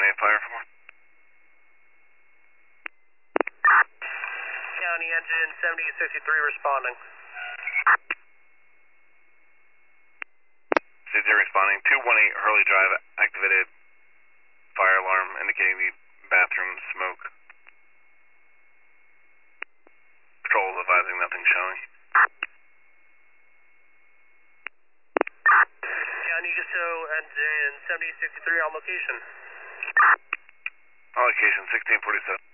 fire for. County engine 7063 responding. CZ responding. 218 Hurley Drive activated fire alarm indicating the bathroom smoke. Patrol is advising nothing showing. County Gusto engine 7063 on location. On location 1647.